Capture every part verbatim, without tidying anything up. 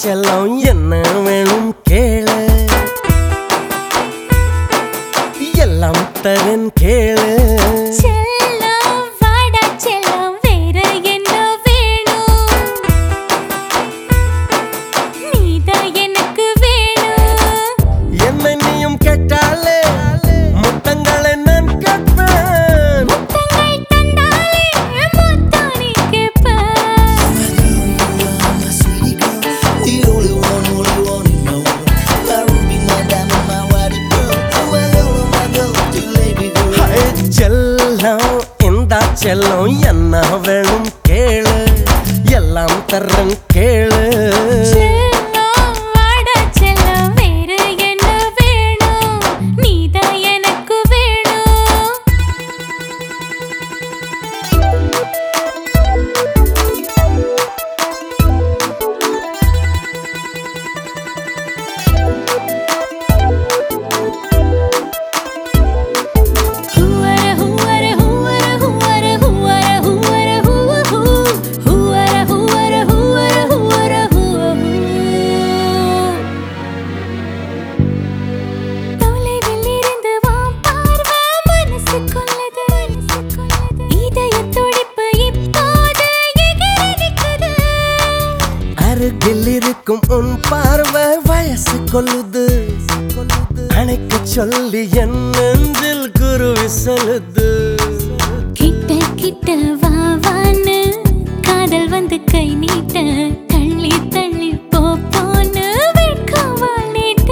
செல்லம் என்ன வேணும் கேளு எல்லாம் தரன் கேளு செல்லம் வாடா செல்லம் வேற என்ன வேணும் நீதான் எனக்கு வேணும் என்ன நீயும் கேட்டாலே முத்தங்களை நான் கேட்பேன் முத்தங்கள் தந்தாலே முத்தம் நீ கேட்ப செல்லம் இந்த செல்லம் என்ன வேணும் கேளு எல்லாம் தரன் கேளு செல்லம் வாடா செல்லம் வேற என்ன வேணும் நீதான் எனக்கு வேணும் அருகில் இருக்கும் உன் பார்வை வயசு கொள்ளுது அணைக்க சொல்லி என் நெஞ்சில் குருவி சொல்லுது கிட்ட கிட்ட வா வான்னு காதல் வந்து கை நீட்ட தள்ளி தள்ளி போ போன்னு வெட்கவால் நீட்ட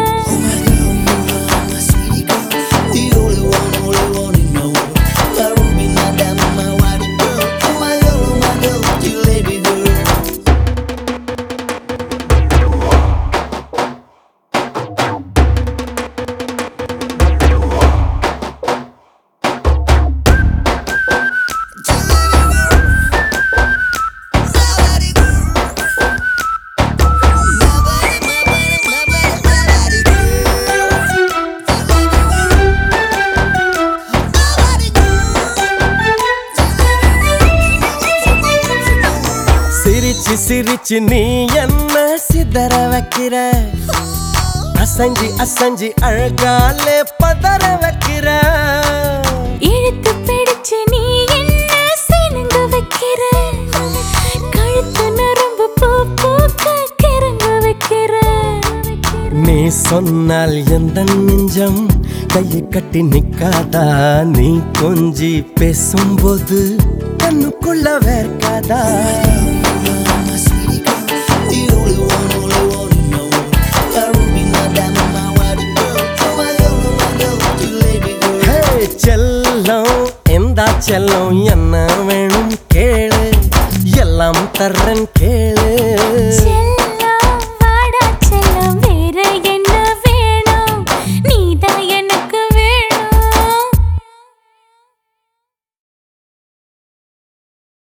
சிரிச்சு சிரிச்சு நீ என்ன சிதற வைக்கிற அசஞ்சி அசஞ்சி அழகாலே பதற வைக்கிற இழுத்து பிடிச்சு நீ என்ன சினுங்க வைக்கிற கழுத்து நரம்பு பூ பூக்க கிறங்க வைக்கிற நீ சொன்னால் எந்த நெஞ்சம் கையை கட்டி நிக்காதா நீ கொஞ்சி பேசும்போது கண்ணுக்குள்ள வேர்க்காதா செல்லம் எந்த செல்லம் என்ன வேணும் கேளு எல்லாம் தரன்